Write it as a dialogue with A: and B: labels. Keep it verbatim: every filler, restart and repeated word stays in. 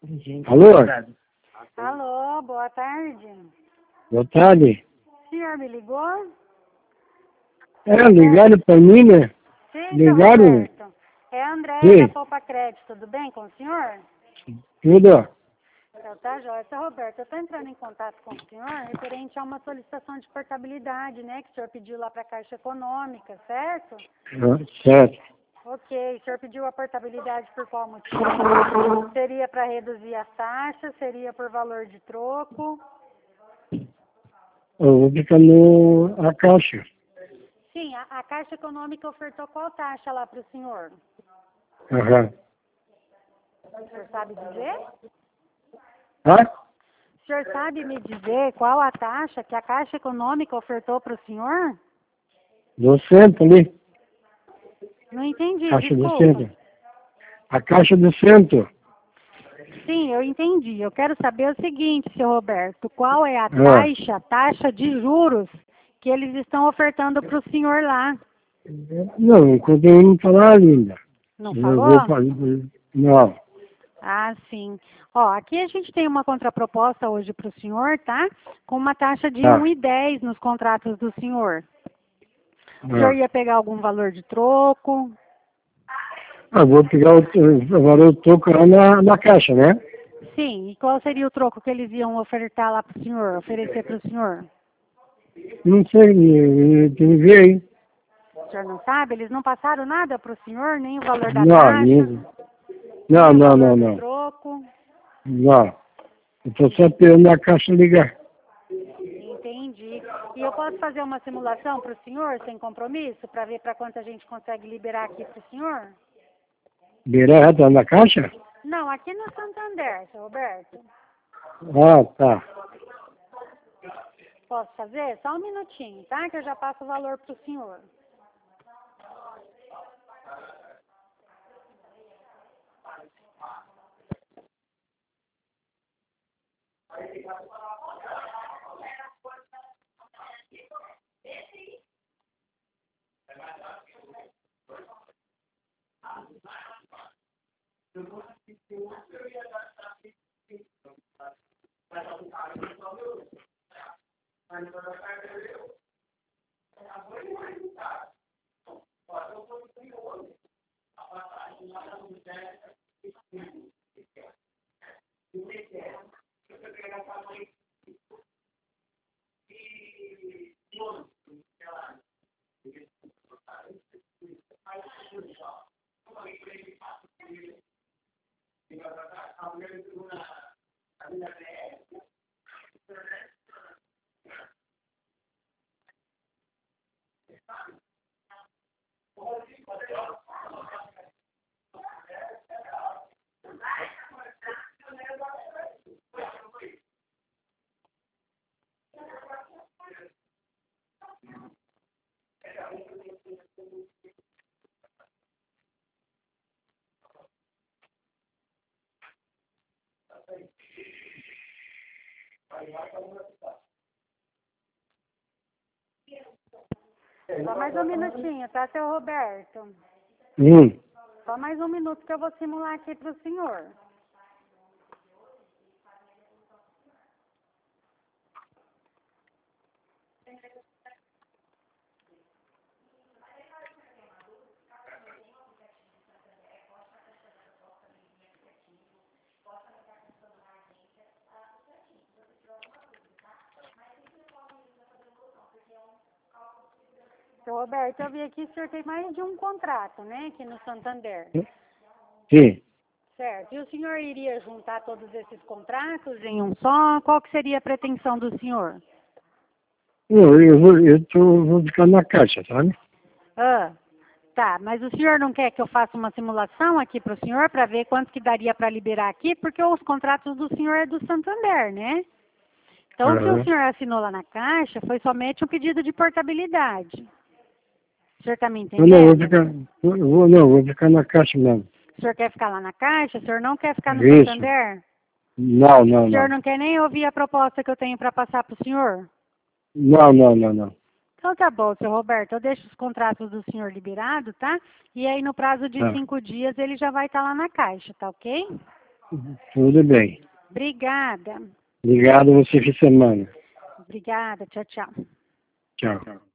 A: Alô?
B: Alô, boa tarde.
A: Boa tarde.
B: O senhor me ligou?
A: É, ligaram para mim, né?
B: Sim,
A: Ligaram?
B: seu Roberto. É a Andréia
A: Sim.
B: da Poupa Crédito, tudo bem com o senhor?
A: Tudo?
B: Eu, tá, joia. Seu Roberto, eu estou entrando em contato com o senhor referente a uma solicitação de portabilidade, né, que o senhor pediu lá para a Caixa Econômica, certo?
A: Ah, certo.
B: Ok, o senhor pediu a portabilidade por qual motivo? Seria para reduzir as taxas? Seria por valor de troco?
A: Eu vou ficar no a caixa.
B: Sim, a, a Caixa Econômica ofertou qual taxa lá para o senhor?
A: Aham.
B: O senhor sabe dizer?
A: Ah?
B: O senhor sabe me dizer qual a taxa que a Caixa Econômica ofertou para o senhor?
A: Do centro ali.
B: Não entendi,
A: Caixa do
B: desculpa.
A: centro. A caixa do centro.
B: Sim, eu entendi. Eu quero saber o seguinte, seu Roberto, qual é a
A: Ah.
B: taxa, taxa de juros que eles estão ofertando para o senhor lá?
A: Não, enquanto eu não falar ainda.
B: Não
A: Eu
B: falou?
A: vou fazer. Não.
B: Ah, sim. Ó, aqui a gente tem uma contraproposta hoje para o senhor, tá? Com uma taxa de
A: Tá.
B: um e dez nos contratos do senhor. O senhor
A: Ah.
B: ia pegar algum valor de troco?
A: Ah, vou pegar o, agora eu tô lá na, na caixa, né?
B: Sim. E qual seria o troco que eles iam ofertar lá para o senhor, oferecer para o senhor?
A: Não sei, eu tenho que ver aí.
B: O senhor não sabe? Eles não passaram nada para o senhor, nem o valor da
A: Não,
B: taxa,
A: não,
B: nem o
A: não,
B: valor
A: não,
B: do
A: não.
B: troco.
A: Não. Eu tô só esperando a caixa ligar.
B: Entendi. E eu posso fazer uma simulação para o senhor, sem compromisso, para ver para quanto a gente consegue liberar aqui para o senhor?
A: Beirá tá na caixa?
B: Não, aqui no Santander, seu Roberto.
A: Ah, tá.
B: Posso fazer? Só um minutinho, tá? Que eu já passo o valor para o senhor. Só mais um minutinho, tá, seu Roberto?
A: Hum.
B: Só mais um minuto que eu vou simular aqui para o senhor. Seu Roberto, eu vi aqui que o senhor tem mais de um contrato, né, aqui no Santander.
A: Sim.
B: Certo. E o senhor iria juntar todos esses contratos em um só? Qual que seria a pretensão do senhor?
A: Eu, eu, vou, eu tô, vou ficar na caixa, sabe?
B: Ah, tá. Mas o senhor não quer que eu faça uma simulação aqui para o senhor para ver quanto que daria para liberar aqui? Porque os contratos do senhor é do Santander, né? Então, o que o
A: Aham.
B: senhor assinou lá na Caixa foi somente um pedido de portabilidade. O senhor está me
A: Eu não, vou
B: entendendo?
A: ficar, eu vou, não, vou ficar na caixa mesmo.
B: O senhor quer ficar lá na Caixa? O senhor não quer ficar no
A: Isso.
B: Santander?
A: Não, não,
B: O senhor
A: não.
B: não quer nem ouvir a proposta que eu tenho para passar para o senhor?
A: Não, não, não, não.
B: Então tá bom, seu Roberto, eu deixo os contratos do senhor liberados, tá? E aí no prazo de
A: Tá,
B: cinco dias ele já vai estar lá na Caixa, tá ok?
A: Tudo bem.
B: Obrigada.
A: Obrigado, você fim de semana.
B: Obrigada. Tchau, tchau.
A: Tchau.